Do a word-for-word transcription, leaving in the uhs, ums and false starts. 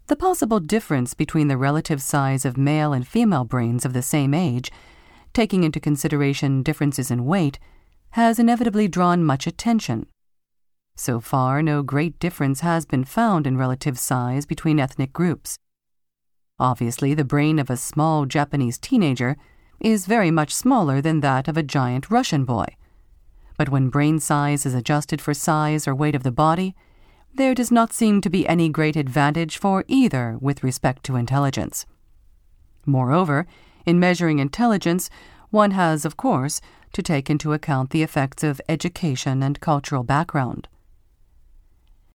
The possible difference between the relative size of male and female brains of the same age, taking into consideration differences in weight, has inevitably drawn much attention. So far, no great difference has been found in relative size between ethnic groups. Obviously, the brain of a small Japanese teenager is very much smaller than that of a giant Russian boy. But when brain size is adjusted for size or weight of the body, there does not seem to be any great advantage for either with respect to intelligence. Moreover, in measuring intelligence, one has, of course, to take into account the effects of education and cultural background.